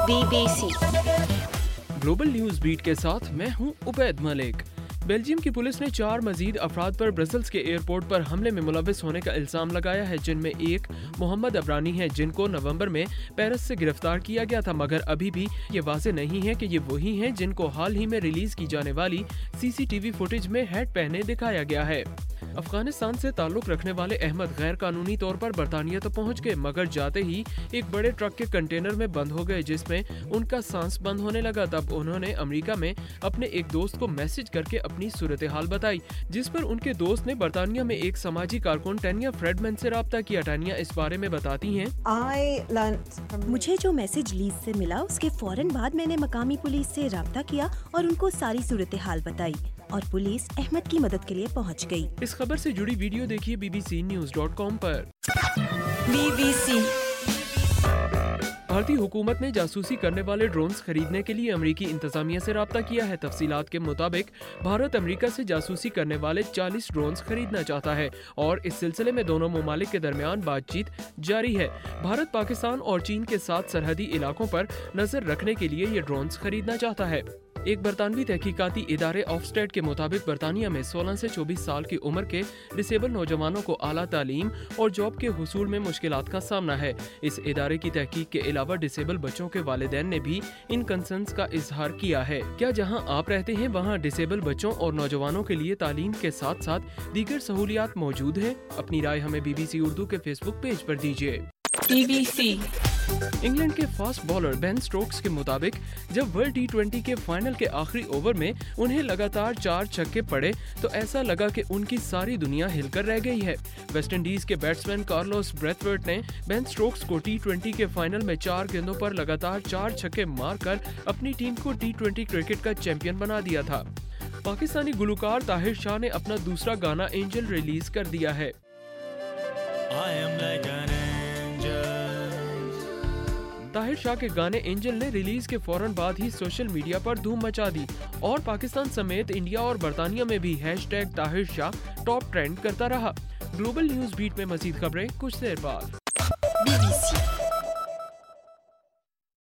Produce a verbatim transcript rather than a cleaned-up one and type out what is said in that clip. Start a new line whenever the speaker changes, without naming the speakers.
Be B C
global news beat کے ساتھ میں ہوں عبید ملک۔ بیلجیم کی پولیس نے چار مزید افراد پر برسلز کے ایئرپورٹ پر حملے میں ملوث ہونے کا الزام لگایا ہے، جن میں ایک محمد عبرانی ہے جن کو نومبر میں پیرس سے گرفتار کیا گیا تھا، مگر ابھی بھی یہ واضح نہیں ہے کہ یہ وہی ہیں جن کو حال ہی میں ریلیز کی جانے والی C C T V footage میں ہیٹ پہنے دکھایا گیا ہے۔ افغانستان سے تعلق رکھنے والے احمد غیر قانونی طور پر برطانیہ تو پہنچ گئے، مگر جاتے ہی ایک بڑے ٹرک کے کنٹینر میں بند ہو گئے، جس میں ان کا سانس بند ہونے لگا۔ تب انہوں نے امریکہ میں اپنے ایک دوست کو میسج کر کے اپنی صورتحال بتائی، جس پر ان کے دوست نے برطانیہ میں ایک سماجی کارکن ٹینیا فریڈمن سے رابطہ کیا۔ ٹینیا اس بارے میں بتاتی ہیں،
مجھے جو میسج لیز سے ملا اس کے فوراً بعد میں نے مقامی پولیس سے رابطہ کیا اور ان کو ساری صورتحال بتائی اور پولیس احمد کی مدد کے لیے پہنچ گئی۔
اس خبر سے جڑی ویڈیو دیکھیے B B C news dot com پر۔
بی بی سی
بھارتی حکومت نے جاسوسی کرنے والے ڈرونز خریدنے کے لیے امریکی انتظامیہ سے رابطہ کیا ہے۔ تفصیلات کے مطابق بھارت امریکہ سے جاسوسی کرنے والے چالیس ڈرونز خریدنا چاہتا ہے اور اس سلسلے میں دونوں ممالک کے درمیان بات چیت جاری ہے۔ بھارت پاکستان اور چین کے ساتھ سرحدی علاقوں پر نظر رکھنے کے لیے یہ ڈرونز خریدنا چاہتا ہے۔ ایک برطانوی تحقیقاتی ادارے آف اسٹیٹ کے مطابق برطانیہ میں سولہ سے چوبیس سال کی عمر کے ڈسیبل نوجوانوں کو اعلیٰ تعلیم اور جاب کے حصول میں مشکلات کا سامنا ہے۔ اس ادارے کی تحقیق کے علاوہ ڈسیبل بچوں کے والدین نے بھی ان کنسرنز کا اظہار کیا ہے۔ کیا جہاں آپ رہتے ہیں وہاں ڈسیبل بچوں اور نوجوانوں کے لیے تعلیم کے ساتھ ساتھ دیگر سہولیات موجود ہیں؟ اپنی رائے ہمیں بی بی سی اردو کے فیس بک پیج پر دیجیے۔
بی بی سی
انگلینڈ کے فاسٹ بالر بین سٹوکس کے مطابق جب ورلڈ ٹی ٹوینٹی کے فائنل کے آخری اوور میں انہیں لگاتار چار چھکے پڑے تو ایسا لگا کہ ان کی ساری دنیا ہل کر رہ گئی ہے۔ ویسٹ انڈیز کے بیٹسمین کارلوس بریتھویٹ نے بین سٹوکس کو ٹی ٹوینٹی کے فائنل میں چار گیندوں پر لگاتار چار چھکے مار کر اپنی ٹیم کو ٹی ٹوینٹی کرکٹ کا چیمپئن بنا دیا تھا۔ پاکستانی گلوکار طاہر شاہ نے اپنا دوسرا گانا اینجل ریلیز کر دیا ہے۔ طاہر شاہ کے گانے اینجل نے ریلیز کے فوراً بعد ہی سوشل میڈیا پر دھوم مچا دی اور پاکستان سمیت انڈیا اور برطانیہ میں بھی hashtag Tahir Shah top trend کرتا رہا۔ گلوبل نیوز بیٹ میں مزید خبریں کچھ دیر بعد۔
Be B C